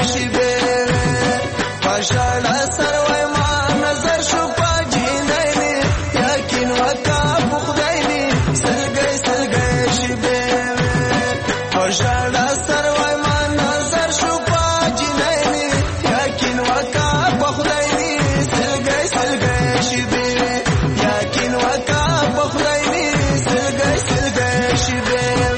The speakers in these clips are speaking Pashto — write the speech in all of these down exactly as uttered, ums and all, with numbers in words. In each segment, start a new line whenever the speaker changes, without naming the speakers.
شي بیره پاشاله سر وای ما نظر شو پاجینه یقین وکا بخدایلی سلګي سلګي شي بیره پاشاله سر وای ما نظر شو پاجینه یقین وکا بخدایلی سلګي سلګي شي بیره یقین وکا بخدایلی سلګي سلګي شي بیره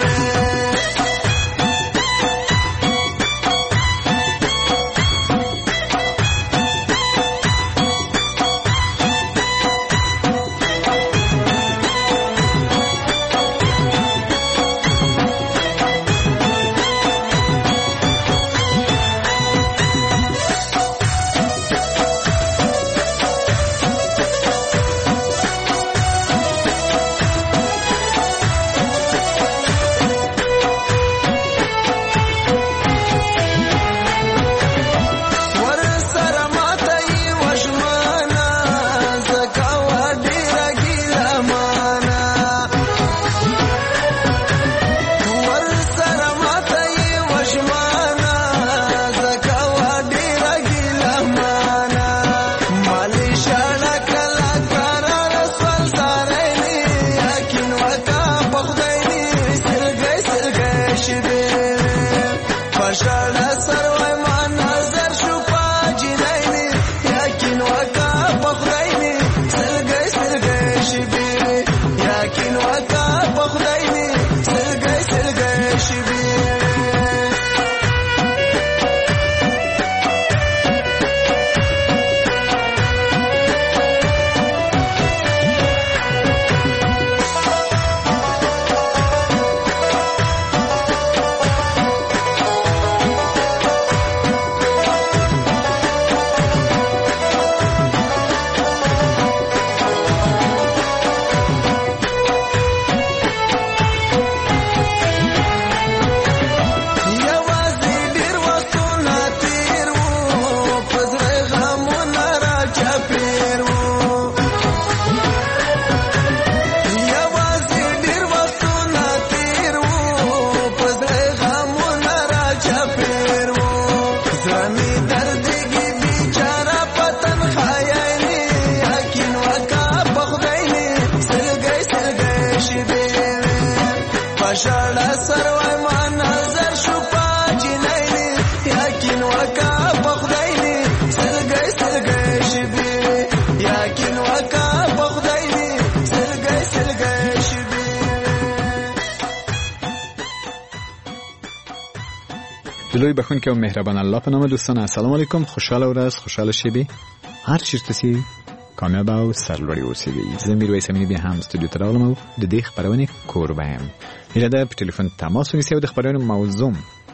دلوی بخون که و مهربان الله په نام دوستان السلام علیکم خوشحال ورځ خوشحال شبي هر چیرته سي کامیاب او سرلوړي اوسئ زه میرویس امینی بیا هم استودیو ته راغلم او د دې خبرونه کوربه یم هیله ده په ټلیفون تماس ونیسئ او د خبرونو موضوع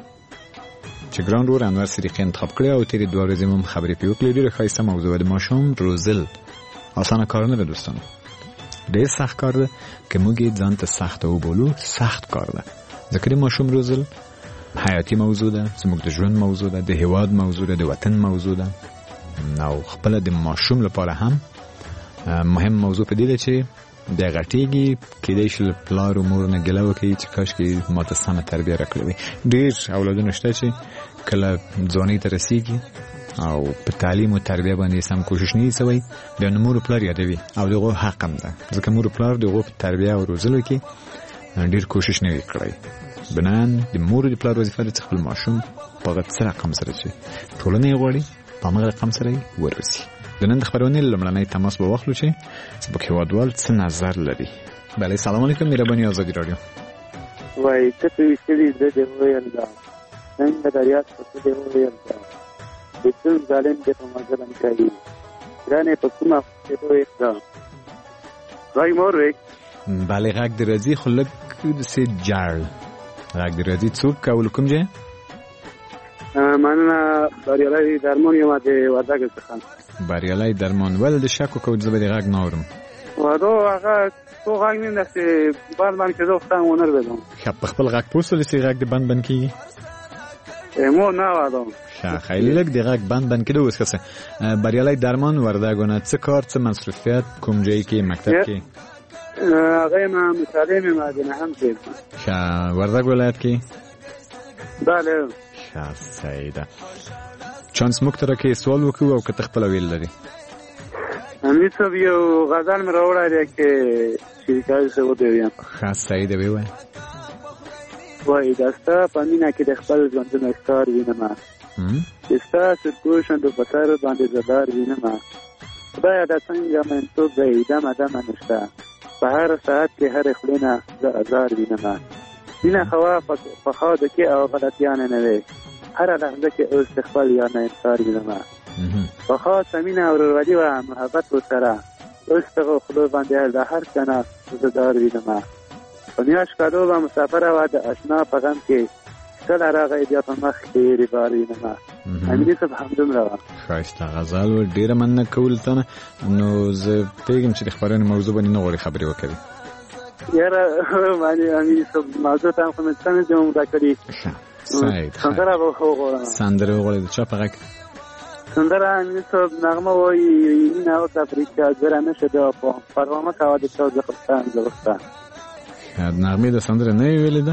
چې ګران رور انور صدیقی انتخاب کړی او تیرې دوه ورځې مو خبرې پې وکړې ډېره ښایسته موضوع د ماشوم روزل اسانه کار نه ده دوستانو ډېر سخت کار ده که موږ یې ځان ته سخته وبولو سخت کار ده ځکه د ماشوم روزل حیاتي موضوع ده زموږ د ژوند موضوع ده د هیواد موضوع ده د وطن موضوع ده او خپل د ماشوم لپاره هم مهم موضوع په دې ده چې د غټېږي کېدای شي له پلار او مور نه ګیله وکړي چې کاشکې ماته سمه تربیه راکړې وي ډېر اولادونه شته چې کله ځوانۍ ته رسېږي او په تعلیم او تربیه باندې سم کوشش نه کوي بیا نو مور او پلار یادوي او دغه حق هم ده ځکه مور او پلار دغه په تربیه او روزلو کې ډېر کوشش نه کړی بنان د مور او پلار وظیفه ده چې خپل ماشوم په غټ سره رقم سره چې ټولنه یې غواړي په هغه رقم سره یې ورسي د نن د خبرونې لومړنی تماس به واخلو چې زموږ هېوادوال څه نظر لري. بله سلام علیکم مهرباني آزادي راډیو.
وایي څه پې ویشتلي زه دې وویل دا څنګه د ریاض په څه دې وویل دا د څه ظالم دې په ما ظلم کوي ګرانې په کومه چې وویل دا وایي مور وی
بله غږ دې راځي خو لږ داسې جړ غږ دې راځي څوک او له کوم ځای؟
مننه بریالی درمان یم د وردګ څخه.
بریالی درمان ولې د شک وکړو زه به د غږ نه اورم
وادو هغه تو غږ نیم داسې بند بند کېدو ختم ونه بدم
ښه په خپل غږ پوه شولې چې غږ دې بند بند کېږي
مو نه وادم
ښه خیلی لږ د غږ بند بند کېدو اوس ښه بریالی درمان وردګونه څه کار څه مصروفیت کوم ځای کې مکتب کې؟
هغه ما مطالعه مې مدینه هم کې
ښه وردګ ولایت کې؟
بله
ښه صحیح ده. چانس موږ ته راکړې سوال وکړو او که ته خپله ویل لري.
امیر صاحب یو غزل مې راوړی دی چې شریکایي زه ودرېږم.
ښه صحیح ده ویې وایه.
وایي دا ستا په مینه کې د خپل ژوندون ښکار وینمه، چې ستا سرکو شونډو په سر باندې زدار وینمه. خدایه دا څنګه منتوب دی دمه دمه نشته، په هر ساعت کې هرې خولې نه زه ازار وینمه. مینه خوا په خاوده کې او غلطیانې نه وې، هره لحظه کې اوس د خپل یار نه انتظار وینمه. په خاصه مینه او ورورولي وه محبت ورسره، اوس دغه خولو باندې د هر څه نه زه دار وینمه. په میاشت کالو به مسافره وه د اشنا په غم کې، کله راغی بیا په مخ کې ریبار وینمه. امیر صاحب همدومره وه.
ښایسته غزل و، ډېره مننه کوو له تا نه. نو زه پوهېږم چې د خپرونې موضوع باندې نه غواړې خبرې وکړې.
یاره امیر صاحب موضوع ته هم خو مې څه نه دي عمده کړي.
صحیح
سندره به وغواړم.
سندره وغواړې. د چا په غږ؟
سندره امیر صاحب نغمه وایي مینه او تفریقه زره نشده پروامه کوه د چا زخستان زخسته.
نغمې د سندره نه یې ویلې ده؟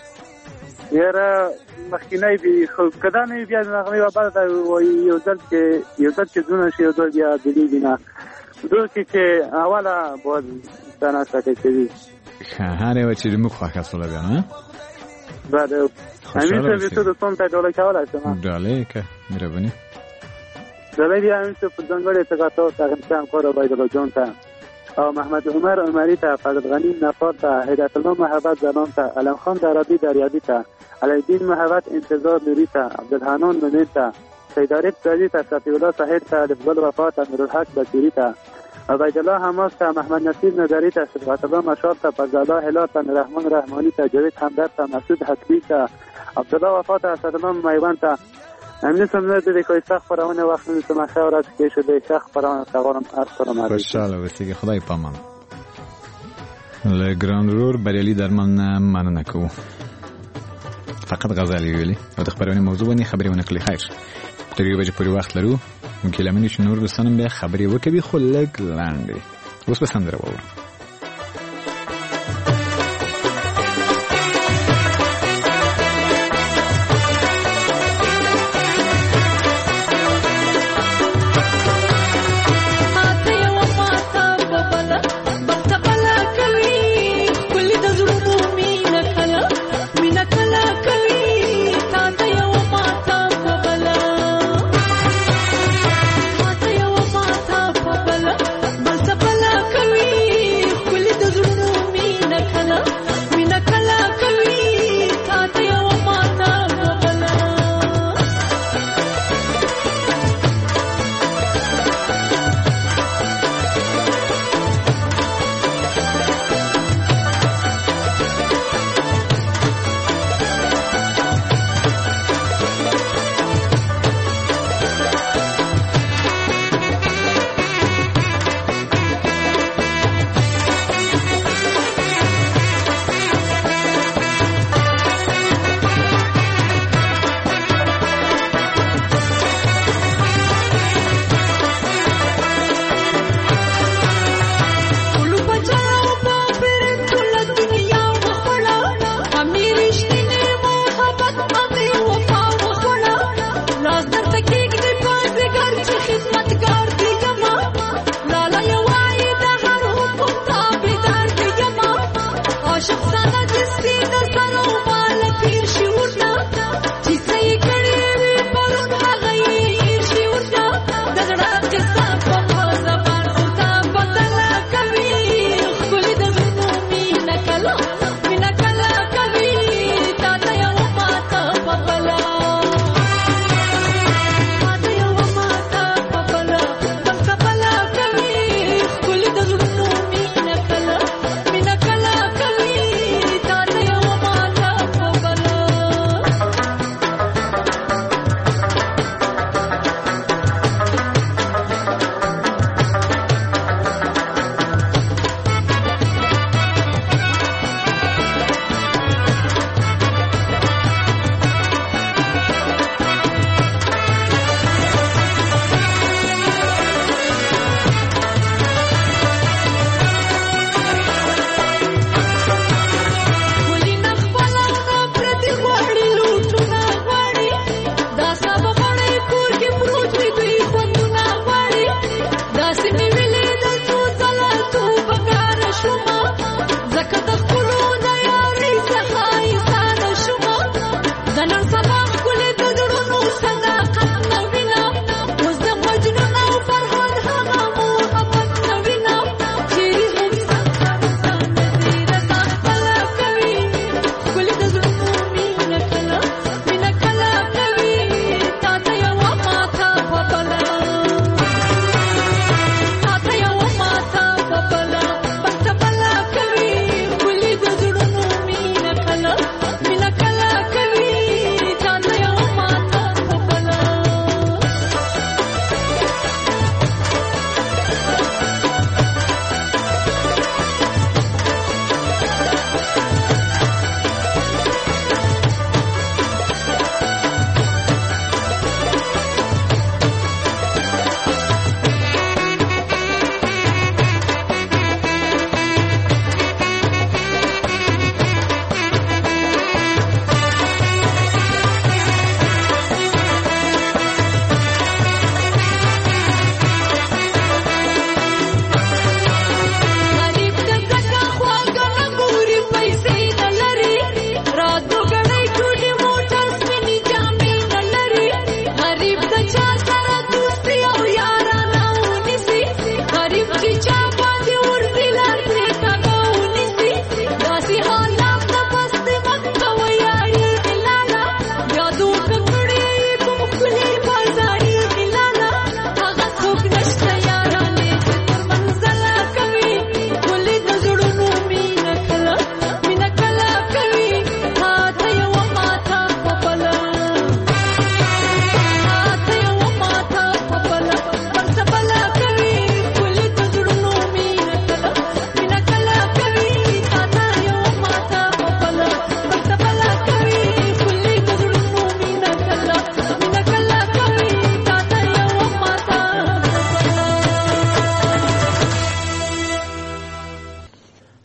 یاره مخکینی دي، خو که دا نه وي بیا د نغمې بابا ته وایي یو ځل چې یو ځل چې زونه شي یو ځل بیا بلېږي نه، دو کې چې اوله باز انسان سټی کوي.
ښه هر یوه چې زموږ خوښه سوله بیا نه؟
بله امیر صاحب ته د څوم ته ډالۍ کولی شم؟
ډالۍ که مهرباني.
ډالۍ بیا امیر صاحب په ځانګړې توګه تاسو ته غنچان کور عبیدالله جان ته او محمد عمر عمري ته، فضل غنی نفار ته، هدایت الله محبت زنان ته، علم خان درابی دریابی ته، علیالدین محبت انتظار نوری ته، عبدالحنان منیر ته، سید عارف زادی ته، صفی الله طاهر ته، لفظل وفا ته، نورالحق بصیری ته، عبیدالله حماس ته، محمد نصیر نظری ته، صبغت الله مشال ته، فضل الله هلال ته، رحمان رحمانی ته، جاوید همدرد ته، مسعود حسبی ته، عبدالله وفا ته، اسدالله میوند ته. امیر صاحب نه د ښایسته خپرونې وخت نه څه ښه ورځ کې شده ښه خپرونه ته غواړم. السلام علیکم.
خوشحاله اوسېږئ. خدای پامان. له ګران ورور بریالي درمل نه مننه کوو. فقط غزل یې ویلې او د خپرونې موضوع باندې خبرې ونه کړلې. خیر تر یو بجې پورې وخت لرو، ممکن لمنې چې نور دوستان هم بیا خبرې وکوي خو لږ لنډې. اوس به سندره واورو.
Bala, bala, bala,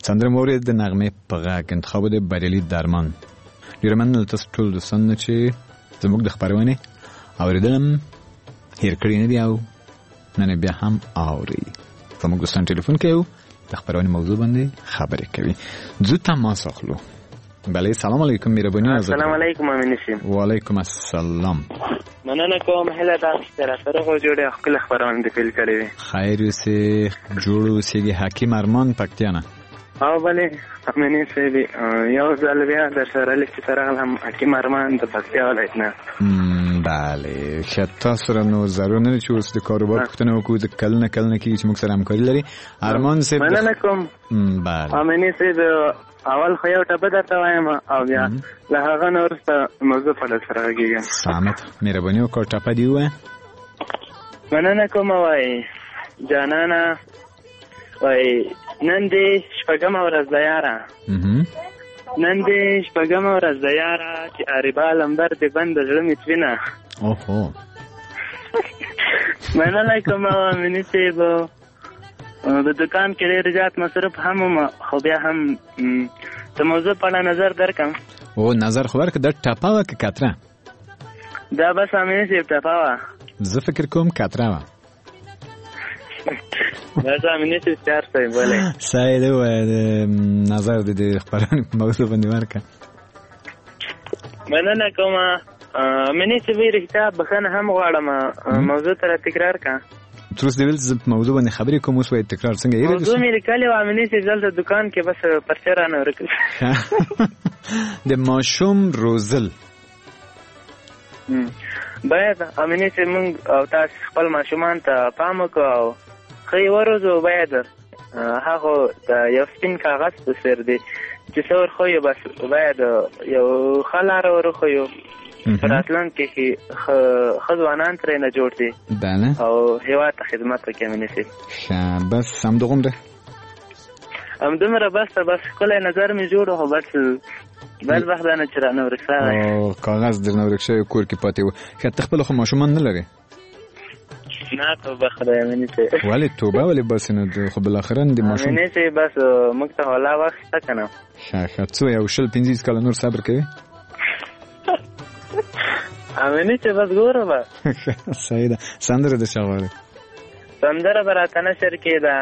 سندره مورد د نغمه په غږ انتخاب د بریالي درمان. ډیر مننه تاسو ټول دوستان چې زموږ د خبرونه اوریدلم هیر کړی نه دی او نن بیا هم اوري. زموږ دوستان ټلیفون کوي د خبرونه موضوع باندې خبرې کوي. زو تماس اخلو. بله سلام علیکم مهربانی.
السلام علیکم امین شیم.
و علیکم السلام.
مننه کوم هله تاسو سره سره خو جوړه خپل خبرونه د فیل کړی.
خیر اوسې جوړ اوسېږي حکیم ارمان پکتیانا.
او بله امین سی بي یو ځل بیا در سره لکه سره هم حکیم ارمان د پکتیا ولایت نه.
بله شتا سره نو ضرور نه چې اوس د کاروبار پښتنه وکړو د کلنه کلنه کې چې موږ سره همکاري لري. ارمان سی
مننه کوم.
بله
امین سی اول خو یو ټپه درته وایم او بیا له هغه نه وروسته موضوع په سره کېږم.
سمت مهرباني وکړه ټپه دې ووایه.
مننه کوم وایي جانانه وایي نن دې شپږمه ورځ ده یاره نن دې شپږمه ورځ ده یاره چې عاربه لمبر دې بند د زړه مې توینه.
اوهو
مننه کوم امیني صاحب. د دکان کې ډېر زیات مصرف هم وم خو بیا هم د موضوع په اړه نظر درکړم.
او نظر خو ورکړه دا ټپه وه که کتره؟
دا بس امیني صاحب ټپه وه.
زه فکر کوم کتره وه.
بس امیني صاحب تیار صاحب بله
صحیح دی ووایه د نظر د دې خپرونې په موضوع باندې ورکړه.
مننه کوم امیني صاحب رښتیا بخښنه هم غواړم موضوع ته را تکرار کړه.
تر اوسه دې ویل زه په موضوع باندې خبرې کوم اوس وایي تکرار څنګه یې
موضوع مې لیکلې وه امیني صاحب دلته دکان کې بس پرچه رانه ورکړل.
د ماشوم روزل
باید امیني صاحب موږ او تاسو خپل ماشومان ته پام وکړو او ښه یې وروزو. باید هغه د یو سپین کاغذ په څېر دی چې څه ورښیو بس باید یو ښه لاره ورښیو په راتلونکي کې ښه ځوانان ترېنه جوړ دي او هېواد ته خدمت وکړي امیني صاحب.
ښه بس همدغومره
همدومره بس بس ښکلی نظر مې جوړ خو بس بل وخت دا نه چې رانه ورک شوی
او کاغذ درنه ورک شوی کور کې پاتې و. ښه ته خپله خو ماشومان نه لرې؟
نه توبه خدای امیني صاحب.
ولې توبه ولې بس نه خو بالاخره د ماشوم
امیني صاحب بس موږ ته حالا وخت شته که نه.
ښه ښه څو یو شل پنځه کاله نور صبر کوي؟
امیني صاحب بس ګوره به
صحیح ده. سندره د چا غواړې؟
سندره به راته نشر کې ده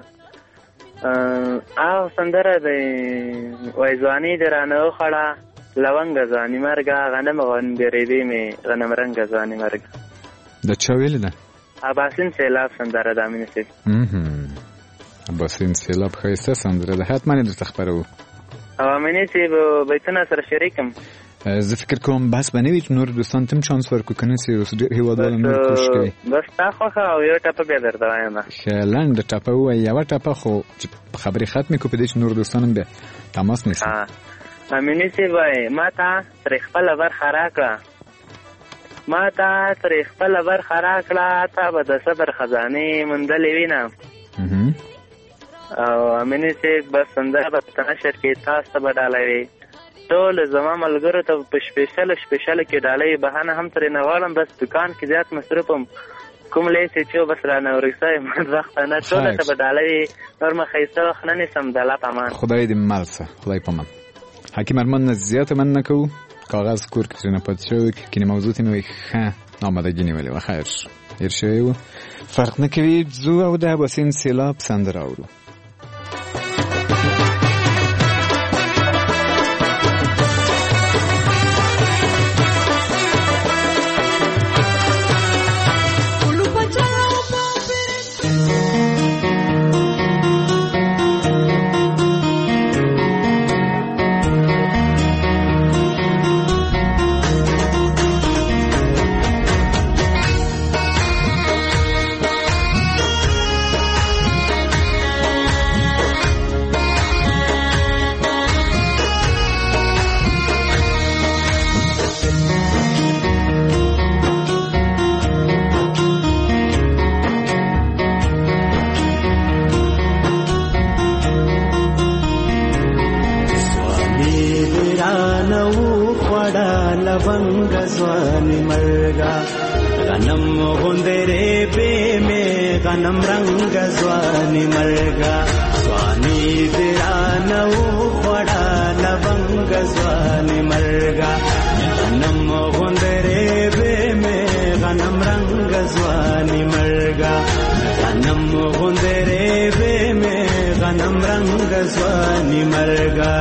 هغه سندره دی وایي ځواني دې رانه وخوړه لونګه ځواني مرګه غنم غونډېرېدې مې غنم رنګه ځواني مرګه.
د چا ویلې ده؟
اباسین سیلاب سندره ده امیني صاحب.
اباسین سیلاب ښایسته سندره ده. حتما یې درته خپروو
او امیني صاحب بیتونه سره شریکم.
زه فکر کوم بس به نه وي چې نور دوستان ته هم چانس ورکړو که نه سي اوس ډېر هېوادوال نور کوشش کوي.
بس تا خوښه او یو ټپه بیا درته وایم.
ښه لنډه ټپه ووایي یوه ټپه خو چې خبرې ختمې کړو په دې چې نور دوستان هم بیا تماس نیسي.
امیني صاحب وایي ما ته ترې خپله برخه راکړه ما ته ترې خپله برخه راکړه تا به د صبر خزانې موندلې وینم. او امیني صاحب بس سندره به په نشر کې تاسو ته به ډالوي ټول زما ملګرو ته په شپېشله شپېشله کې ډالۍ بهانه هم ترې نه غواړم. بس دکان کې زیات مصروف یم کوم لیسې چې بس رانه ورک شوی مد وخته نه ټوله ته به ډالۍ نور مه ښایسته وخت نه نیسم د الله په امان.
خدای دې مل شه خدای په امان. حکیم ارمان نه زیاته مننه کوو. کاغذ کور کې ترېنه پاتې شوی کنې موضوع ته مې وایي ښه آمادګي نیولې وه خیر هېر شوی و فرق نه کوي. ځو او د اباسین سیلاب سندره اورو.
लवंग स्वानि मर्गा गनम गुंदेरे पे में गनम रंग स्वानि मर्गा स्वानि दिरान رنگ ځواني مرګا غنم غوندره به مې غنم رنگ ځواني مرګا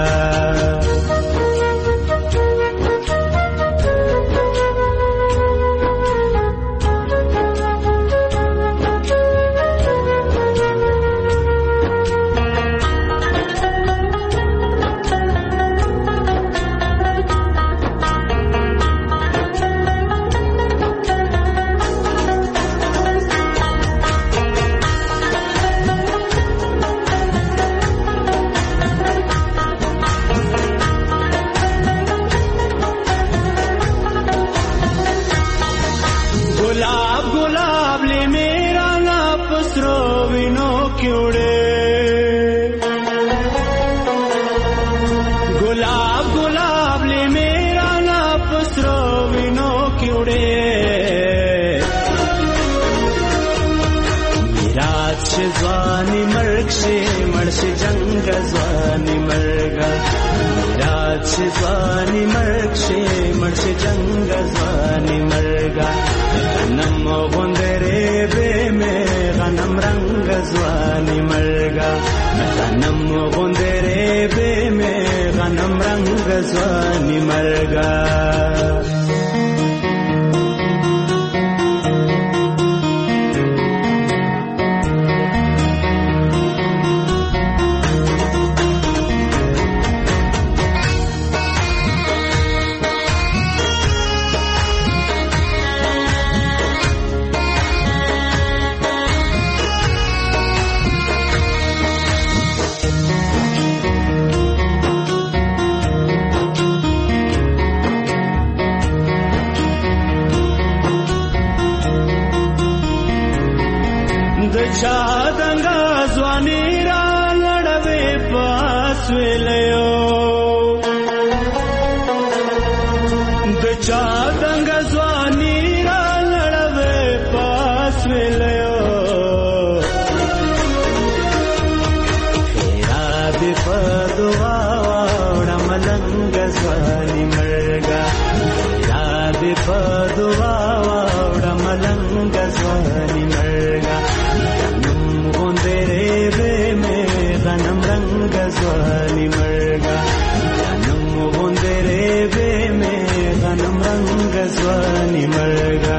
ځواني مرګ شي مړ شي جنگ ځواني مرګا رات شي ځواني مرګ شي مړ شي جنگ ځواني مرګا غنم غوندره به مې غنم رنگ ځواني مرګا غنم غوندره به مې غنم رنگ ځواني مرګا چادنگا ځواني را لړوي پاس ویلو د چادنگا ځواني را لړوي پاس ویلو خیرا دې په دعا وړه ملنګ ځواني مرګا خیرا دې په دعا وړه ملنګ ځواني مرګا غنم رنگ ځواني مرګا غنم غوندره به مې غنم رنگ ځواني مرګا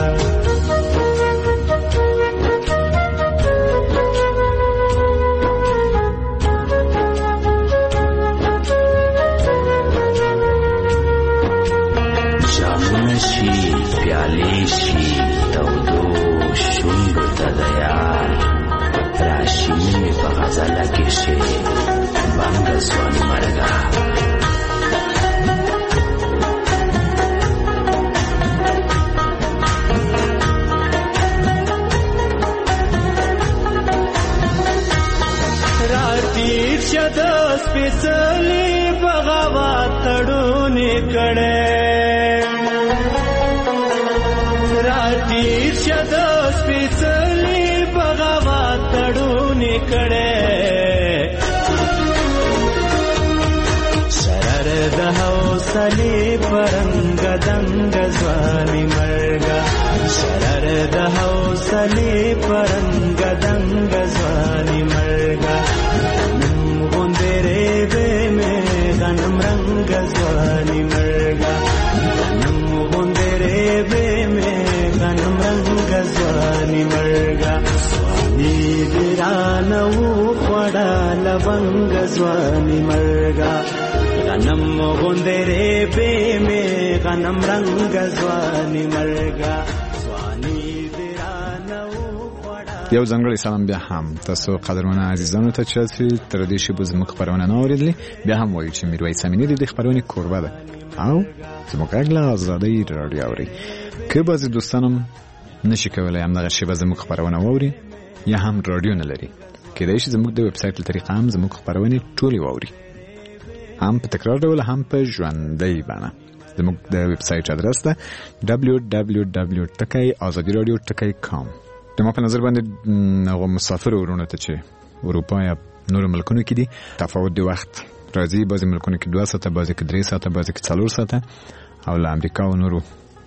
جامونه شي پیالې شي تودو شونډو ته د یار راشي په غزله کې شي بنګ ځواني مرګا راتیر شد سپېڅلې بغاوت تړونې کړې راتیر شد سپېڅلې بغاوت تړونې کړې شرر د حوصلې پرنګ دنګ ځواني مرګا شرر د حوصلې پرنګ دنګ ځواني مرګا غنم غوندره به مې غنم رنګ ځواني مرګا غنم غوندره به مې غنم رنګ ځواني مرګا ځواني ګرانه و خوړه لونګ ځواني مرګا غنم غوندره به مې غنم رنګ ځواني مرګا ځواني ګرانه و
یو ځانګړی سلام بیا هم تاسو قدرمن عزیزانو ته چې تر دې شی به زموږ خبرونه نه اوریدلې بیا هم وایو چې میرویس امینی د خبرونه کوربه ده او زموږ اګلا آزادۍ رادیو اوري که بعضی دوستانم نشي کولای هم دغه شی به زموږ خبرونه واوري یا هم رادیو نه لري کېدای شي زموږ د ویب سټ له طریقې هم زموږ خبرونه ټولې واوري هم په تکرار ډول هم په ژوندۍ بڼه زموږ د ویب سټ ادرس ده دبلیو دبلیو دبلیو ډاٹ آزادی رادیو ډاٹ کام. د ما په نظر باندې هغه مسافر ورونه ته چې اروپا یا نور ملکونو کې دي تفاوت دی وخت راځي، بعضی ملکونو کې دوه ساعته، بعضی کې درې ساعته، بعضی کې څلور ساعته، او له امریکا او نورو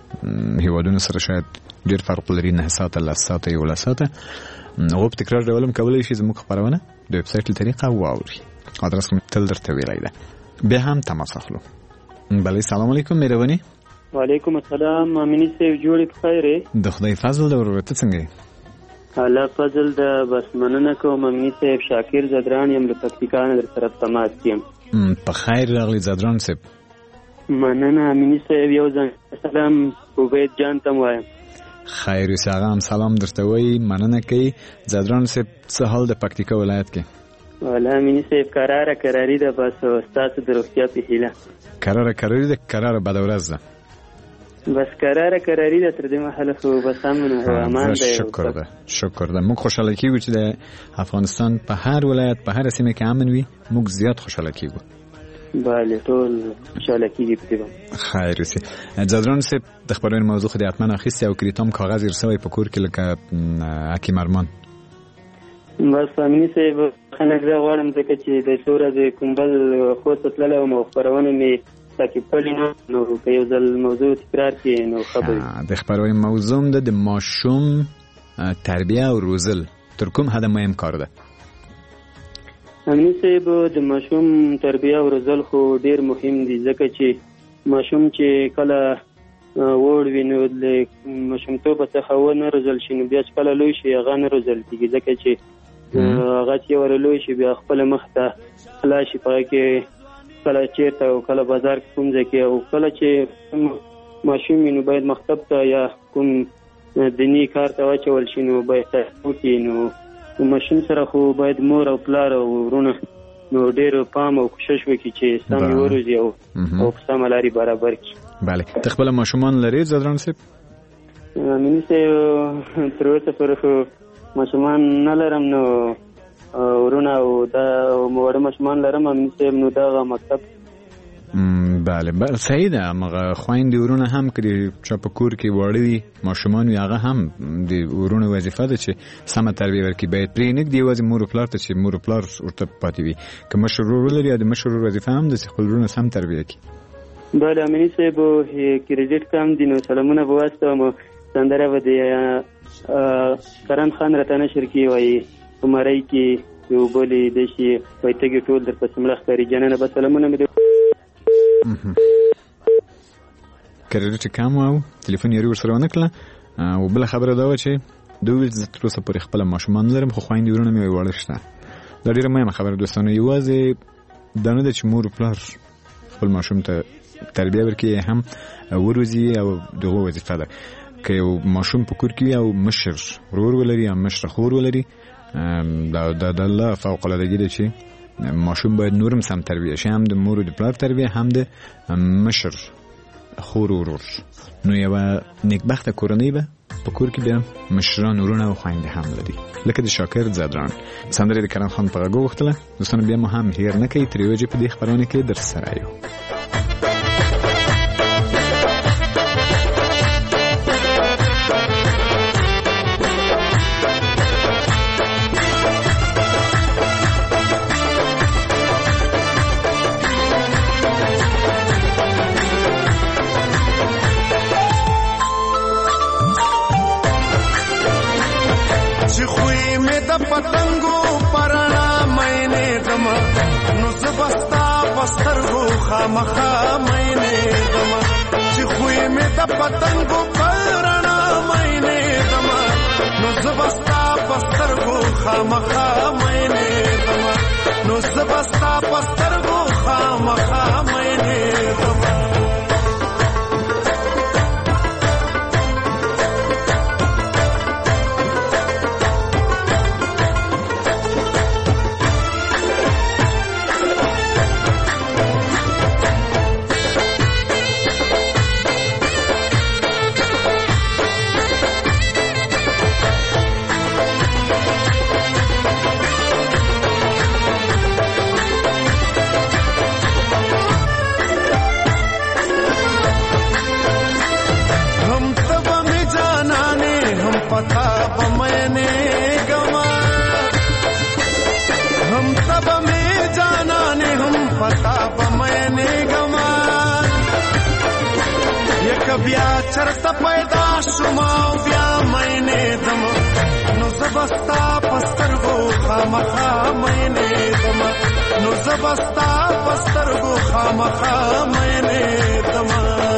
هیوادونو سره شاید ډیر فرق لري، نه ساعته لس ساعته یو لس ساعته. هغه په تکرار ډول هم کولی شي زموږ خبرونه د ویب سایټ له طریقه واوري. ادرس کوم تل درته ویلی ده. بیا هم تماس اخلو. بله سلام علیکم مهرباني.
وعلیکم السلام امینی صاحب جوړ خیر.
د خدای فضل د ورته څنګه؟
الله فضل د بس مننه کوم امینی صاحب. شاکر زدران یم له پکتیکا نه در طرف تماس یم.
په خیر راغلی زدران صاحب.
مننه امینی صاحب. یو ځل سلام عبید جان ته وایم.
خیر سلام سلام درته وای. مننه کوي زدران صاحب. څه حال د پکتیکا ولایت کې؟
والله امینی صاحب قراره قراری ده، بس تاسو د روغتیا په هیله.
قراره قراری ده، قراره بد ورځ ده.
بس قراره قراری ده تر دې محله خو بس امن او امان ده.
شکر ده شکر ده. موږ خوشاله کیږو چې د افغانستان په هر ولایت په هر سیمه کې امن وي. موږ زیات خوشاله کیږو.
بله ټول خوشاله کیږي په دې.
خیر سي زدران صاحب د خبرونې موضوع خو د اتمن اخیستی او کریتام کاغذ ورسوي په کور کې لکه حکیم ارمان.
بس امینی صاحب خلک زه غواړم ځکه چې د سوره د کومبل خوست تللی وم او خپرونه مې تعقیب کړې نه، نو که یو ځل موضوع تکرار کړي نو خبرې.
د خپرونې موضوع ده د ماشوم تربیه او روزل. تر کوم حده مهم کار ده؟
امینی صاحب د ماشوم تربیه او روزل خو ډیر مهم دي، ځکه چې ماشوم چې کله وړ وي نو د ماشومتوبه څخه ونه روزل شي نو بیا چې کله لوی شي هغه نه روزل کېږي، ځکه چې هغه چې ور لوی شي بیا خپل مخ ته خلاص شي، په کې کله چیرته او کله بازار کې کوم ځای کې او کله چې ماشوم نو باید مکتب ته یا کوم دینی کار ته واچول شي نو باید وکړي. نو ماشوم سره خو باید مور او پلار او ورونه نو ډېر پام او کوشش وکړي چې سم وروزي او او سم لاري برابر کړي.
بله ته خپل ماشومان لري زدران صاحب؟
امینی صاحب تر اوسه پورې خو ماشومان نه لرم، نو ورونه او دا وړه ماشومان لرم امینی صاحب. نو دغه مکتب
بله بله صحیح ده. هغه خویندې ورونه هم کړي چې په کور کې واړه وي ماشومان وي، هغه هم د ورونو وظیفه ده چې سمه تربیه ورکړي. باید پرې نه ږدي یوازې مور او پلار ته چې مور او پلار ورته پاتې وي. که مشر ورور ولري د مشر ورور وظیفه هم ده چې خپل ورونه سم تربیه کړي.
بله امینی صاحب کریډیټ کم دي نو سلامونه به واستوم. سندره به د کرن خان راته نشر کې وایي په مرۍ کې یو بلې د شي وایي تږي ټول در پسې مړه ښکاري جانانه. به سلامونه مې
کریډیټ کم و تلیفون یې ورسره ونه کړله. او بله خبره دا وه چې دوی ویل زه تر اوسه پورې خپله ماشومان نه لرم، خو خویندې ورونه مې واړه شته. دا ډېره مهمه خبره دوستانو. یوازې دا نه ده چې مور پلار خپل ماشوم ته تربیه ورکړي، هم وروزي او دغه وظیفه ده. که یو ماشوم په کور کې وي او مشر ورور ولري یا مشر خور ولري، دا د الله فوق العادګي ده چې ماشوم باید نورم سم تربیه شي، هم د مور او د پلار تربیه، هم د مشر خور ورور. نو یوه نیکبخته کورنۍ به په کور کې بیا مشران ورونه او خویندې هم لري، لکه د شاکر زدران. سندرې د کرم خان په غږ وغوښتله. دوستانو بیا مو هم هیر نه کوي تر یوې وجې په دې خپرونه کې در سره یو.
پتنګو پرانا مینه دما نو زبستا پسترغو خامخا مینه دما چې خوې مې د پتنګو پرانا مینه دما نو زبستا پسترغو خامخا مینه دما نو زبستا پسترغو خامخا مینه دما. کبیا چرته پیدا شوم او بیا مینه دم نو زبستا پسترګو خامخا مینه دم نو زبستا پسترګو خامخا مینه دم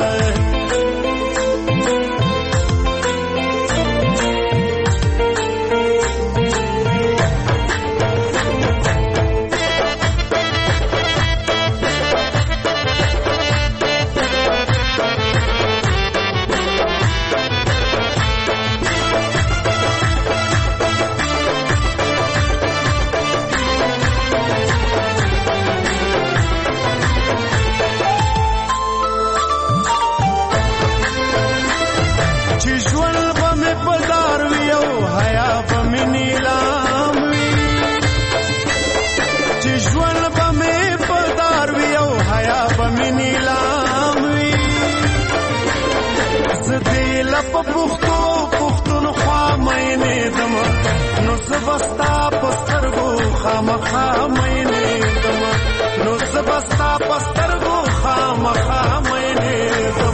پختو پختون خوا مینه دم نو زبستا پسترګو خامخا مینه دم نو زبستا پسترګو خامخا مینه دم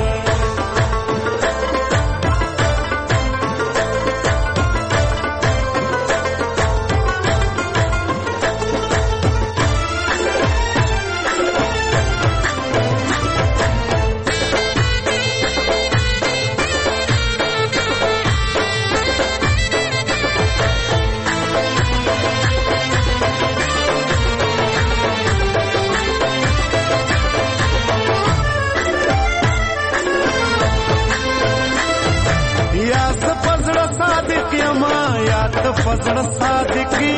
فزړه صادقي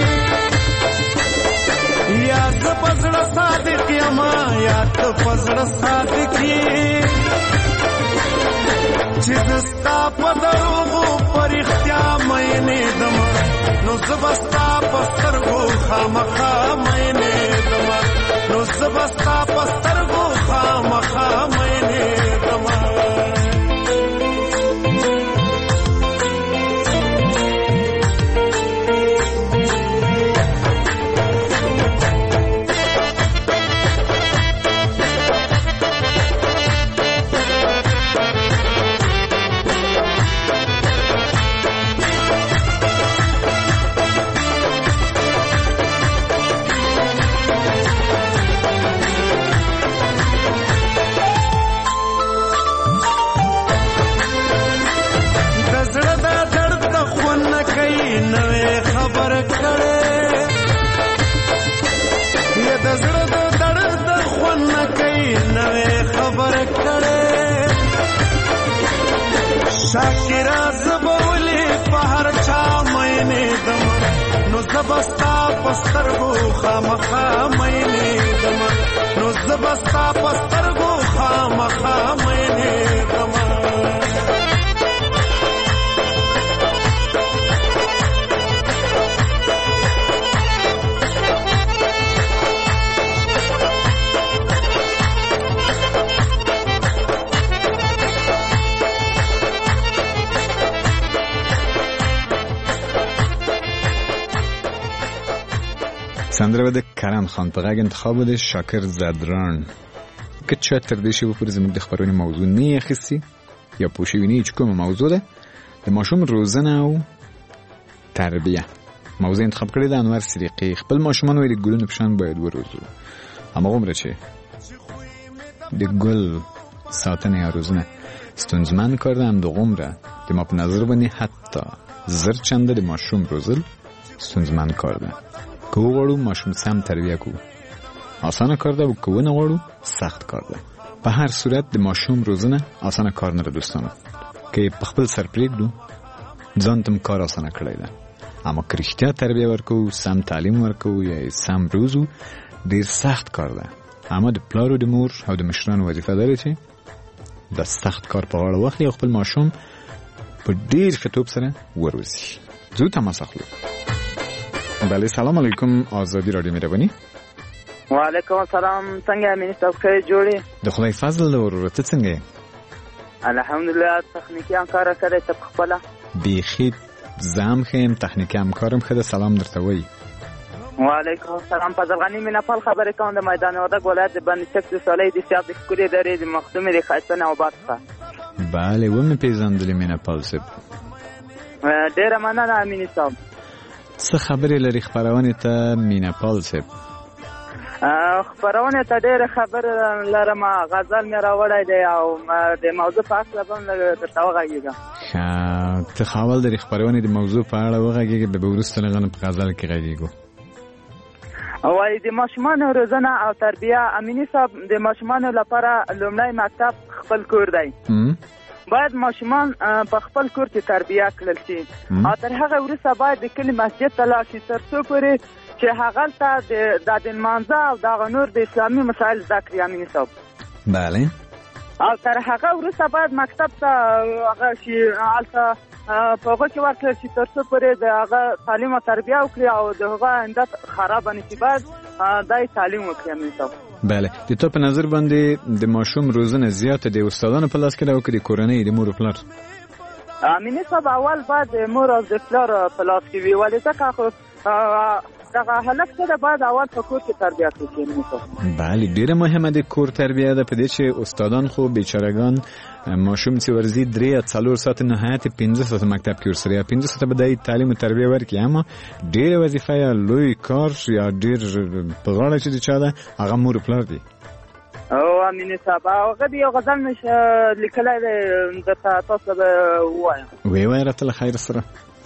یا ز فزړه صادقي ما یا ته فزړه صادقي چې زستا په دروغو پرختیا مینه دم نو زبستا پسترګو خامخا مینه دم نو زبستا پسترګو خامخا مینه دم شاکرا زبولی پهر چا مینه دم نو زبستا پسترګو خامخا مینه دم نو زبستا پسترګو خامخا مینه دم
سندره به د کرن خان په غږ انتخاب ده شاکر زدران که چا تر دې شی په زموږ د خبرونې موضوع نه اخیستی یا پوښیونی چې کومه موضوع ده د ماشوم روزنه او تربیه موضوع انتخاب کړی د انور سریقی خپل ماشومان ویل ګلونه په شان باید وروزو اما عمره چې د ګل ساتنه یا روزنه ستونزمن کار ده هم د عمره د ما په نظر باندې حتی زر چنده د ماشوم روزل ستونزمن کار ده که وغواړو ماشوم سم تربیه کو آسانه کار ده و که ونه غواړو سخت کار ده په هر صورت د ماشوم روزنه آسانه کار نه ده دوستانو که په خپل سر پرېږدو ځان ته کار آسانه کړی ده اما که رښتیا تربیه ورکو سم تعلیم ورکو یا سم روزو ډېر سخت کار ده اما د پلار او د مور او د مشرانو وظیفه ده چې د سخت کار په غاړه واخلي او خپل ماشوم په ډېر ښه توب سره وروزي زو تماس اخلو. بله سلام علیکم آزادی رادیو مهربانی.
و علیکم السلام. څنګه امین تاسو ښه جوړی؟
د خدای فضل او ورته څنګه؟
الحمدلله تخنیکی همکار سره ته خپل
بیخي زم خیم تخنیکی همکارم خده سلام درته وای.
وعلیکم السلام. فضل غنی مینپال خبرې کوم د میدان وردګ ولایت د بند چک د سالۍ د سیاب د ښکلې درې د مخدومې د ښایسته نوبات څخه.
بله ومې پېژندلې مینپال صاحب.
ډېره مننه امیني صاحب.
څه خبرې لري خپرونې ته مینپال صاحب؟
خپرونې ته ډېره خبره لرم. غزل مې راوړی دی او د موضوع په هکله به هم درته وغږېږم.
ښه ته خاول درې خپرونې د موضوع په اړه وغږېږې بیا به وروسته لږ په غزل کې غږېږو.
وایي د ماشومانو روزنه او تربیه. امیني صاحب د ماشومانو لپاره لومړی مکتب خپل کور دی. باید ماشومان په خپل کور کې تربیه کړل شي او تر هغه وروسته باید د کلي مسجد ته لاړ شي تر څو پورې چې هغلته د لمانځه او دغه نور د اسلامي مسایل زده کړي. امیني صاحب
بله.
او تر هغه وروسته باید مکتب ته هغه شي هلته په هغه کې ورکړل شي تر څو پورې د هغه تعلیم او تربیه وکړي او د هغه آینده خرابه نه شي. باید دای تعلیم وکړي. امیني صاحب
بله. د تو په نظر باندې د ماشوم روزنه زیاته د استادانو په لاس کې ده او که د کورنۍ د مور و پلار؟
امیني صاحب اول باید د مور او د پلار په لاس کې وي ولې ځکه خو دغه هلک څه ده باید اول په کور کې تربیه کړي.
بله ډېره مهمه د کور تربیه ده په دې چې استادان خو بیچارهګان ماشوم چې ورځي درې یا څلور ساعته نهایت پنځه ساعته مکتب کې ورسره یا پنځه ساعته به د تعلیم او تربیه ورکړي اما ډېره وظیفه یا لوی کار یا ډېر په غاړه چې د چا ده هغه مور پلار دي.
او امیني صاحب هغه د یو غزل مې لیکلی دی درته تاسو به ووایم.
ویې وایه راته له خیر سره.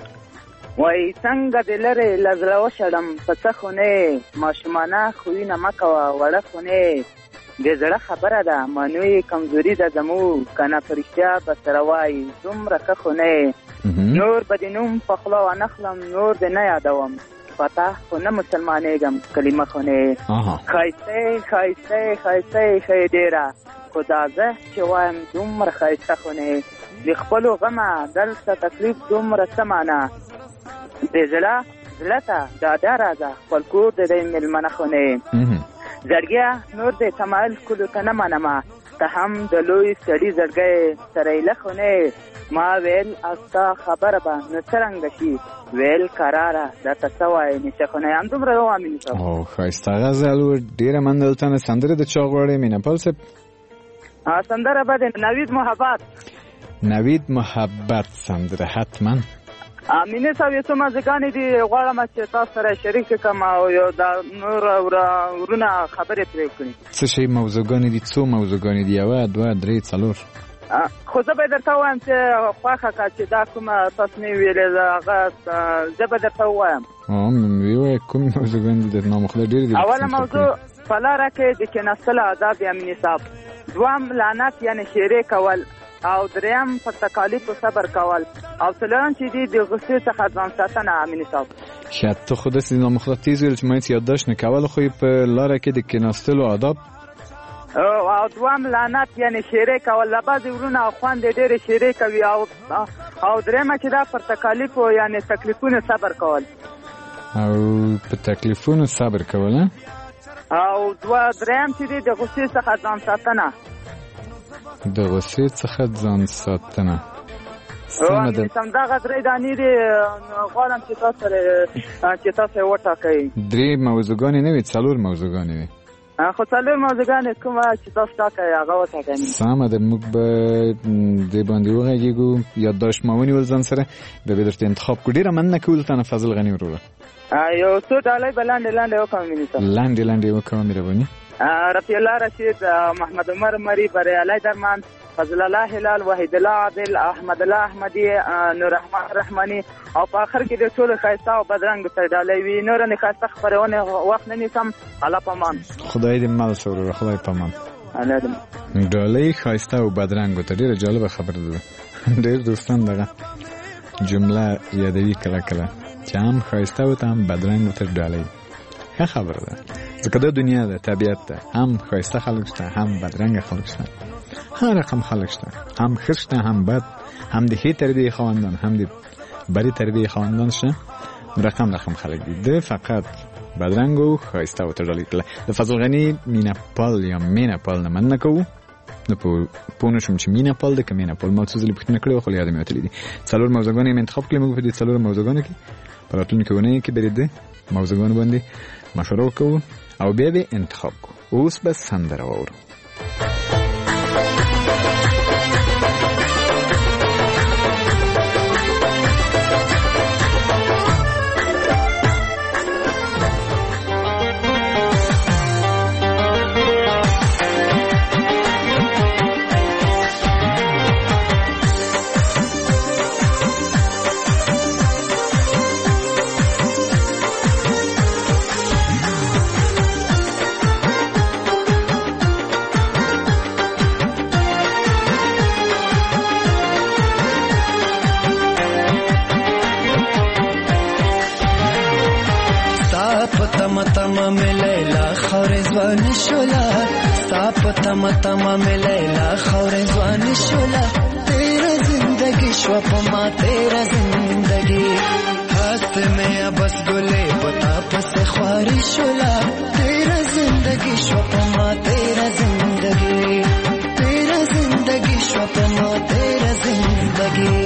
وای څنګه د لرې له زړه وشړم په څه خونې ماشومانه خویونه مه کوه وړه خونې د زړه خبره ده مانوی کمزوري ده زموږ که نه په رښتیا به سره وایي دومره ښه خونې نور به د نوم په خوله وانخلم نور د نه یادوم پته خو نه مسلمانېږم کلمه خونې ښایسته ښایسته ښایسته ښه ډېره خو دا زه چې وایم دومره ښایسته خونې د خپلو غمه دلته تکلیف دومره څه معنه د زړه زړه ته ډاډه راځه خپل کور د دی مېلمنه خونې زړګیه نور د تمایل ښکلو ته نه منمه ته هم د لوی سړي زړګی سره یې له خونې ما ویل او ستا خبره به نو څرنګه شي ویل کراره درته څه وایې نشه خونې همدومره و امیني صاحب.
او ښایسته غزل و ډېره منډلتنه سندره د چا غواړې مینهپال صاحب؟
سندره به د نوید محبت.
نوید محبت سندره حتما.
امیني صاحب یو څه موضوعګانې دي غواړم چې تاسو سره شریک کړم او یو د نور ورونه خبرې پرې وکړي.
څه شی موضوعګانې دي؟ څو موضوعګانې دي؟ یوه دوه درې څلور؟
خو زه به درته ووایم چې خوښه کړه چې دا کومه تاسو مې ویلې هغه زه به درته ووایم.
ویې وایه کومې موضوعګانې دي در نامخله ډېرې دي.
اوله موضوع په لاره کې د کېناستلو آداب دی امیني صاحب. دوم لعنت یعنې ښېرې کول او دریم پر تکالیفو صبر کول او څلورم چې دي د غصې څخه ځان ساتنه امیني صاحب.
ښه ته خو داسې نامخله تیز ویل چې ما هېڅ یادداشت نه کول خو یې په لاره کې د کېناستلو آداب
او دوم لعنت یعنې ښېرې کول له بعضې وروڼه او خویندې ډېرې ښېرې کوي او او دریمه چې دا پر تکالیفو یعنې تکلیفونو صبر کول
او په تکلیفونو صبر کول
او دوه دریم چې دي د غصې څخه ځان ساتنه
د غصې څخه ځان ساتنه.
سم دغه درې دانې دي غواړم چې تاسو سره چې تاسو یې وټاکئ.
درې موضوعګانې نه وي څلور موضوعګانې وي.
خو څلور موضوعګانې کومه چې تاسو ټاکئ هغه وټاکئ.
سمه ده موږ به دې باندې وغږېږو یادداشت مو ونیول ځان سره بیا به درته انتخاب کړو. ډېره مننه کوو دلته نه فضل غني وروره.
یو څو ډالۍ به لاندې لاندې وکړم امیني صاحب.
لاندې لاندې وکړم مهرباني.
رفیع الله رشید محمد عمر مری بریالی درمان فضل الله هلال وحید الله عادل احمد الله احمدی نور رحمان رحمانی او په اخر کې د ټول ښایسته او بدرنګ ته ډالۍ وي. نور نه ښایسته خپرونه وخت نه نیسم. الله پامان.
خدای دې مل سره خدای پامان.
الله دې
ډالۍ ښایسته او بدرنګ ته ډیره جالبه خبره ده. ډیر دوستان دغه جمله یادوي کله کله چې هم ښایسته او هم بدرنګ ته ډالۍ. ښه خبره ده ځکه دا دنیا ده طبیعت ده هم ښایسته خلک شته هم بدرنګه خلک شته هر رقم خلک شته هم ښه شته هم بد هم د ښې تربیې خاوندان هم د بدې تربیې خاوندان شته رقم رقم خلک دي. ده فقط بدرنګ او ښایسته ورته ډالۍ کړله. د فضل غني مینهپال یا مینهپال نه مننه کوو. نه پوه نه شوم چې مینهپال ده که مینهپال. ما څو ځلې پوښتنه کړې وه خو له یاده مې وتلي دي. څلور موضوعګانې یې انتخاب کړې. موږ په دې څلورو موضوعګانو کې په راتلونکې اونۍ کې برید موضوعونه باندې مشوره وکړو او بیا به انتخاب کوو. اوس به سندره واورو.
तमा तमा में लैला खौरे ज़वानी शोला तेरा जिंदगी श्वपमा तेरा जिंदगी हाथ में अबस गुले पता पस ख्वारी शोला तेरा जिंदगी श्वपमा तेरा जिंदगी तेरा जिंदगी श्वपमा तेरा जिंदगी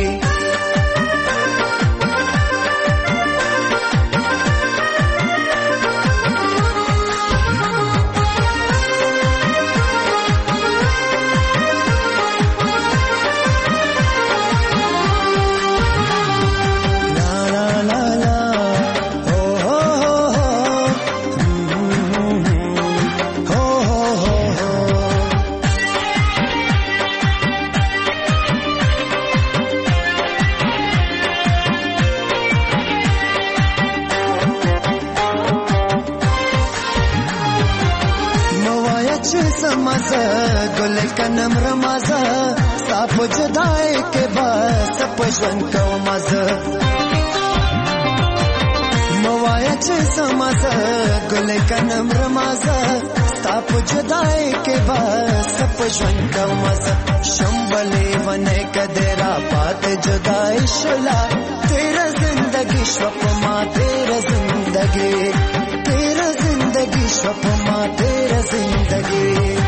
गुल कनम रमाजा साप जुदाई के बाद सपजन को मजा मवाया चे समाजा गुल कनम रमाजा साप जुदाई के बाद सपजन को मजा शंबले वने कदेरा पात जुदाई शुला तेरा जिंदगी स्वप्मा तेरा जिंदगी तेरा जिंदगी स्वप्मा तेरा जिंदगी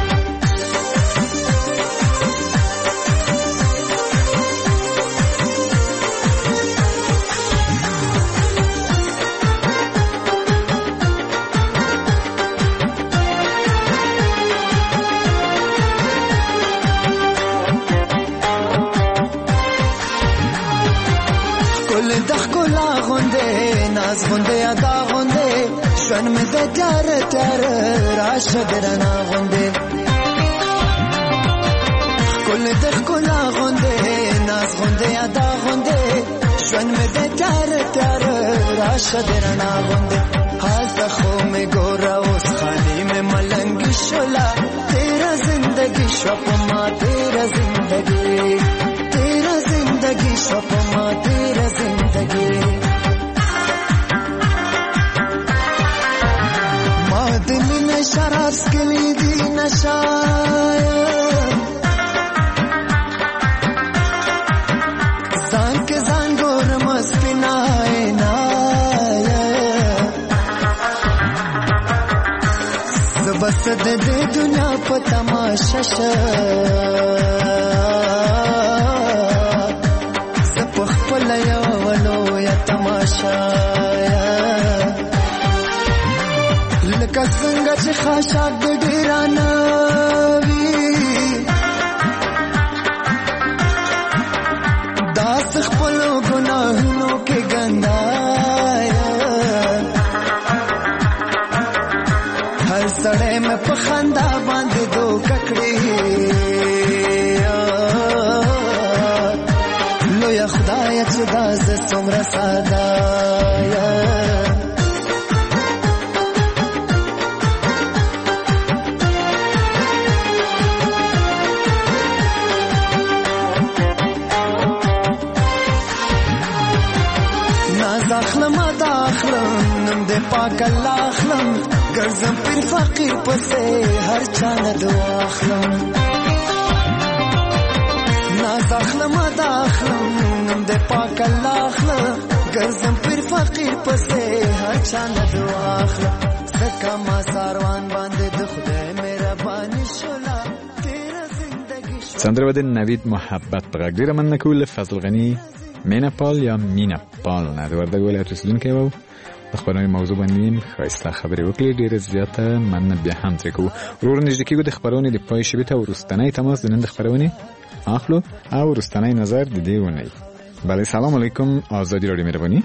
غندے ادا غندے شن میں دے تیار تیار راشد رنا غندے کل دخ کلا غندے ناز غندے ادا غندے شن میں دے تیار تیار راشد رنا غندے حال تخو میں گورا اس خانی میں ملنگی شلا تیرا زندگی شپما تیرا زندگی تیرا زندگی شپما تیرا زندگی शराब स्किली दी नशाया जान के जान गोर मस्ती नाए नाया बस दे दे दुनिया पर तमाशा सब पखपलया वलो या तमाशा कसंगा च खाशाग गिराना वी दास खपलो गुनाहों के गंदाया हर सड़े में पखंदा बांध दो ककड़ी लो या खुदाया चुदाज सुमरा सादाया پاک الله اخلم ګرځم پر فقیر پسې هر چا نه دعا اخلم ناز اخلم دا اخلم نم دې پاک الله اخلم ګرځم پر فقیر پسې هر چا نه دعا اخلم زکه ما ساروان باندې د خدای مهرباني شولا تیرا زندگی
سندره ود نوید محبت په غږ من نکول فضل غنی مینا پال یا مینا پال نه د وردګ ولایت رسیدونکو و د خبرونې موضوع باندې ښایسته خبرې وکړې، ډېره زیاته مننه بیا هم ترې کوو. ورور نږدې کېږو د خبرونې د پای شبې ته وروستنی تماس د نن د خبرونې اخلو او وروستنی نظر د دې اونۍ. بله سلام علیکم، آزادی رادیو مهرباني.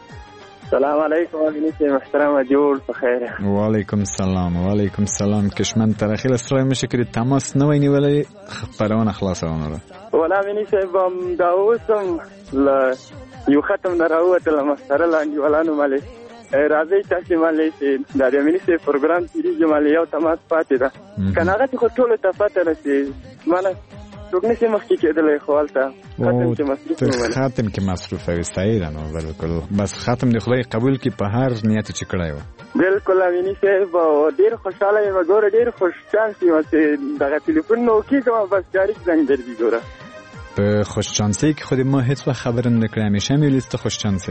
سلام علیکم امینی محترم، جوړ په خیر.
وعلیکم سلام وعلیکم سلام. کشمن ترخیل ستړی مشه کړي، تماس نه وای نیولای، خبرونه خلاصونه را
ولا امینی صاحب هم دا اوسم ل یو ختم نه راوتلم سره لاندې ولانو مالې راځي تاسو مالې چې دا د امینی صاحب پروګرام چې جمالي یو تماس پاتې ده کنه هغه خو ټول ته پاتې رسي مانه څوک نشي مخکې کېدلی خو هلته ختم چې مصروف نه
ختم کې مصروف وي. صحیح ده، نو بالکل بس ختم د خدای قبول کې په هر نیت چې کړی و.
بالکل امینی صاحب ډېر خوشحاله یم، ګوره ډېر خوش چانس یم چې دغه تلیفون نو کېږم بس ډایرکټ زنګ درځي. ګوره
په خوش چانسۍ کې خو د ما هېڅ وخت خبره نه کړې، همیشه مې لیسته خوش چانسۍ.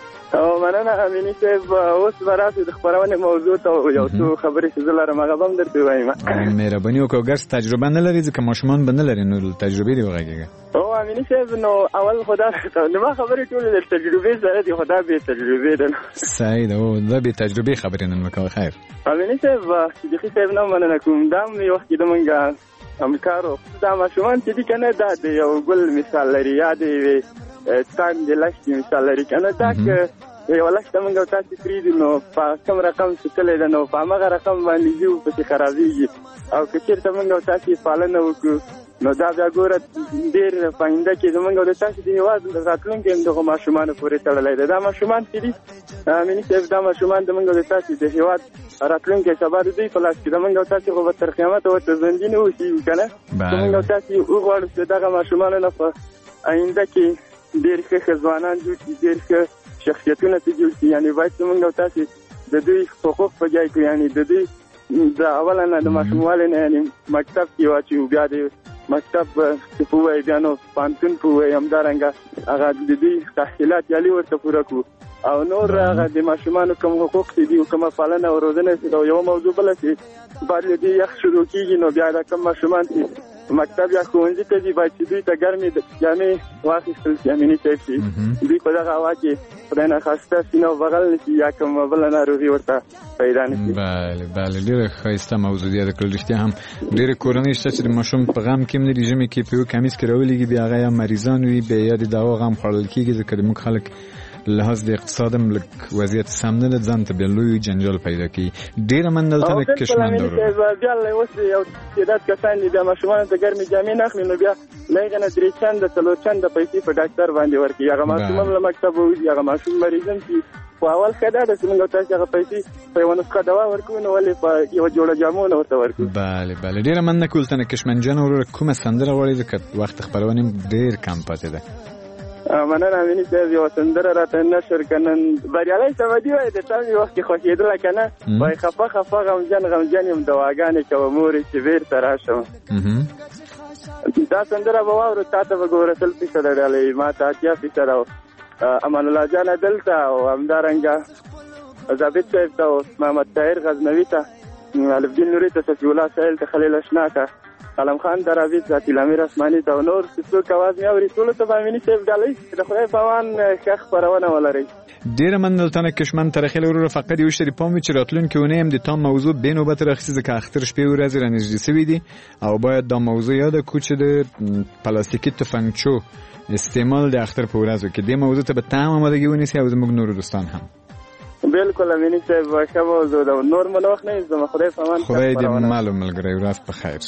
او مننه امینی صاحب، اوس به راسو د خپرونې موضوع ته یو څو خبرې چې زه لرم هغه به هم درته ووایم.
مهرباني وکړه، ګرس تجربه نه لري ځکه ماشومان به نه لري، نو تجربې دې وغږېږه.
او امینی صاحب نو اول خدا نو خبرې ټولې د تجربې سره دي، خدا به تجربې ده.
صحیح ده، او دا به تجربې خبرې نن وکړه. خیر
امینی صاحب، دغه صاحب نو مننه کوم، دا مې وخت کې د مونږه همکارو دا ماشومان چې دي کنه دا د یو ګل مثال لري، یا د ستان د لښتې مثال لري کنه، دا که یو لښته موږ او تاسې پرېږدو نو په کوم رقم سوتلی ده نو په همغه رقم باندې ځي او پسې خرابېږي، او که چېرته موږ او تاسې پالنه وکړو نو دا بیا ګوره ډېر په آینده کې زموږ او د تاسې د هېواد راتلونکی هم دغو ماشومانو پورې تړلی دی. دا ماشومان چې دي امیني صاحب، دا ماشومان زموږ او د تاسې د هېواد راتلونکی سبا د دوی په لاس کې ده. موږ او تاسې خو به تر قیامته ورته ژوندي نه اوسېږو که نه، موږ او تاسې وغواړو چې دغه ماشومانو نه په آینده کې ډېر ښه ښه ځوانان جوړ شي، ډېر ښه شخصیتونه ته جوړ شي. یعنې باید چې موږ او تاسې د دوی حقوق په ځای کړو، یعنې د دوی د اوله نه د ماشوموالي نه یعنې مکتب کې واچوو، بیا د مکتب چې په ووایي بیا نو پوهنتون په ووایي، همدارنګه هغه د دوی تحصیلات یالي ورته پوره کړو، او نور هغه د ماشومانو کوم حقوق چې دي او کومه پالنه او روزنه چې او یوه موضوع بله چې باید له دې یخ شروع کېږي نو بیا دا کوم ماشومان چې مکتب یا ښوونځي ته ځي باید چې دوی ته ګرمې جامې واخیستل شي، امیني صاحب، چې دوی په دغه هوا کې خدای ناخواسته سینه وبغل نه شي یا کومه بله ناروغي ورته پیدا نه شي.
بله بله، ډېره ښایسته موضوع دی. یاده کړل رښتیا هم ډېرې کورنۍ شته چې د ماشوم په غم کې هم نه دي، ژمي کې په یو کمیس کې راولېږي، بیا هغه یا مریضان وي، بیا یا د دوا غم خوړل کېږي، ځکه زموږ خلک لحاظ د اقتصاد هم لږ وضعیت سم نه ده، ځان ته بیا لوی جنجال پیدا کوي. ډېره مننه دلته د کشمن دورو
بیا اوس یو تعداد کسان دي بیا ماشومانو ته ګرمې جامې نه اخلي، نو بیا له هغې نه درې چنده څلور چنده پیسې په ډاکټر باندې ورکوي. هغه ماشوم هم له مکتبه وځي، هغه ماشوم مریض هم شي. خو اول ښه دا ده چې موږ او تاسې هغه پیسې په یوه نسخه دوا ورکوو نو ولې په یوه جوړه جامو نه ورته ورکوو.
بله بله، ډېره مننه کولتنه کشمن جان وروره. کومه سندره غواړئ ځکه وخت خپرونې ډېر کم پاتې ده؟
مننه امیني صاحب، یوه سندره راته نشر که نن بریالی صمدي وایي د تا مې وخت کې خوښېدله که نه، وایي خفه خفه غمجن غمجن یم دواګانې کوه مورې چې بېرته راشم. دا سندره به واورو، تا ته به ګوره سل فیصده ډالۍ، ما ته اتیا فیصده او امان الله جانه دلته او همدارنګه ضابط صاحب ته او محمد طاهر غزنوي ته، الفدین نوري ته، صفي الله سایل ته، خلیل اشنا ته، علم خان دراوی، ذاتي الامیر اسماني ته او نور چې څوک اواز مې اوري ټولو ته به امیني صاحب ډالۍ د خدای په امان ښه خپرونه ولرئ.
ډېره مننه دلته کشمن ترخیل وروره. فقط یو شی پام وي چې راتلونکې اونۍ هم د تا موضوع بې نوبته راخیستې، ځکه اختر شپې ورځې رانږدې سوي دي او باید دا موضوع یاده کړو چې د پلاستیکي تفنګچو استعمال د اختر په ورځو کې دې موضوع ته به ته هم آمادګي ونیسي او زموږ نورو دوستان هم.
بالکل امیني صاحب، ښه موضوع ده، نور مو نه وخت نه ایږدم. خدای په امان.
خدای دې مالو ملګری، ورځ په خیر.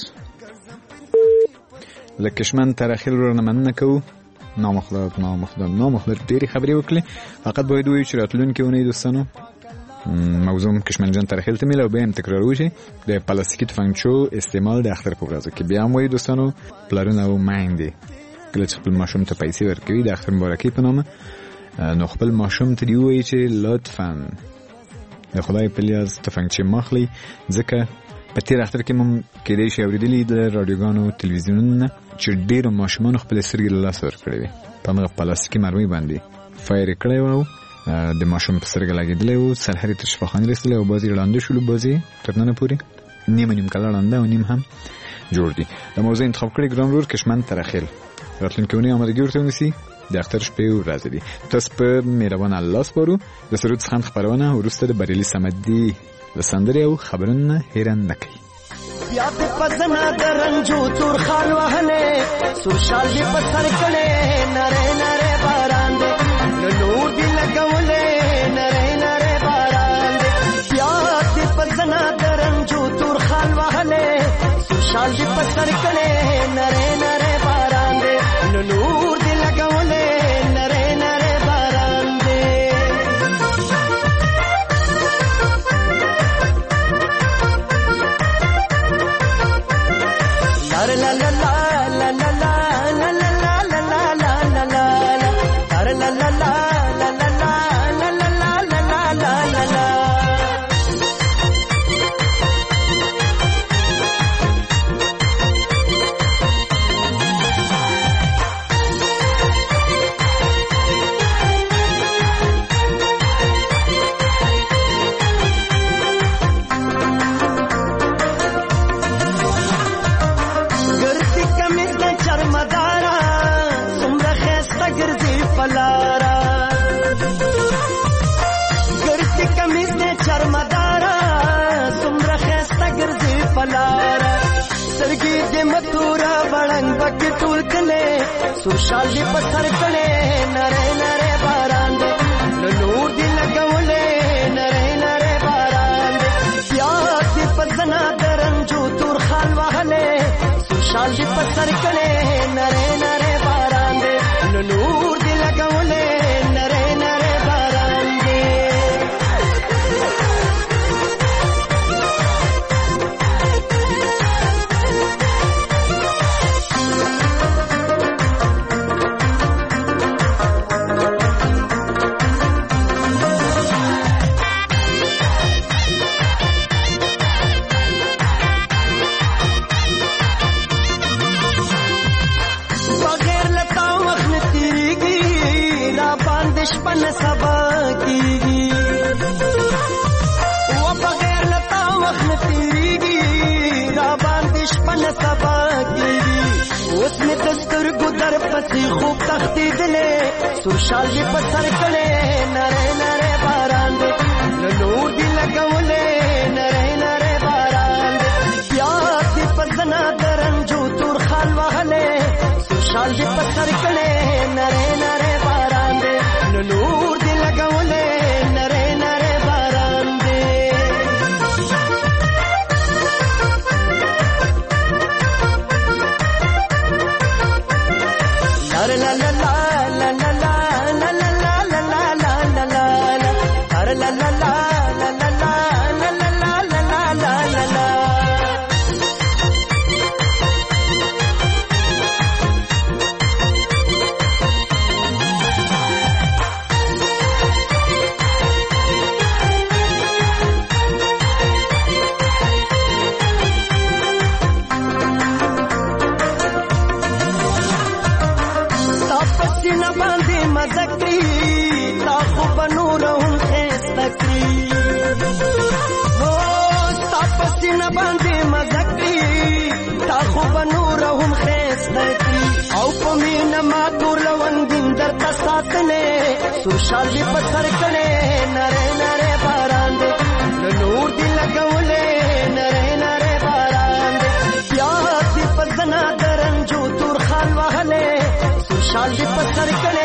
له کشمن ترخیل وروره مننه کوو. نامخلد نامخلد نامخلد ډېرې خبرې وکړې، فقط باید ووایو چې راتلونکې اونۍ دوستانو موضوع کشمن جان ترخیل ته میله او بیا هم تکرارو شي د پلاستیکي تفنګچو استعمال د اختر په ورځو کې. بیا هم وایو دوستانو پلرونه او میندې کله چې خپل ماشوم ته پیسې ورکوي د اختر مبارکۍ په نامه، نو خپل ماشوم ته دې ووایي چې لطفا د خدای په لیاز تفنګچې مه اخلئ، ځکه په تیر اختر کې هم کېدای شي اورېدلي د راډیوګانو تلویزیونونو چې ډېرو ماشومانو خپلې سترګې له لاسه ورکړې وې، په همغه پلاستیکي مرمۍ باندې فایر یې کړی و او د ماشوم په سترګه لګېدلی و، سرحري ته شفاخانې رسېدلی او بعضې ړانده شولو، بعضې تر ننه پورې نیمه نیم کاله ړانده او نیم هم جوړ دي. د موضوع انتخاب کړی ګران ورور کشمن ترخیل. راتلونکې اونۍ آمادګي ورته ونیسي، د اختر شپې ورځ دي. تاسو په مهربان الله سپارو. د سرود څخه خبرونه ورسته د بریلي سمدي لسندري او خبرونه هیران نکړي.
بیا د پزنا درنجو تور خال وهله سور شال دی پسر کړي نره نره باران دې نور دی لګولې نره نره باران دې بیا د پزنا درنجو تور خال وهله سور شال دی پسر کړي نره نره باران دې نور دی لګولې نره نره باران دې la la la la la la la la la la la la la la la la la la la सरगी दे मथुरा बड़ंग बके टूल कले सुशाल दी पत्थर कले नरे नरे बारान दे नूर दी लगवले नरे नरे बारान दे प्यार दी पतना दरन जो तुर खाल वाले सुशाल दी पत्थर कले नरे नरे बारान दे नूर दी लगवले नरे नरे बारान दे पन सबा कीगी वो बगैर लता वक्त तीरीगी राबान दिशपन सबा कीगी उसमें दस्तूर गुदर पसी खूब तख्ती दिले सुशाल जी पत्थर कले नरे नरे बारान दे नूर दी लगवले नरे नरे बारान दे प्यार दी पजना दरन जो तुर खाल वाले सुशाल जी पत्थर कले नरे नरे बारान दे नूर दी लगवले नरे नरे बारान दे ला ला ला ला ला ला ला ला ला ला ला ला ला ला ला ला ला ला सुशाल जी पत्थर कले नरे नरे बारान दे नूर दी लगवले नरे नरे बारान दे प्यार दी पतना दरन जो तुर खाल वाले सुशाल जी पत्थर कले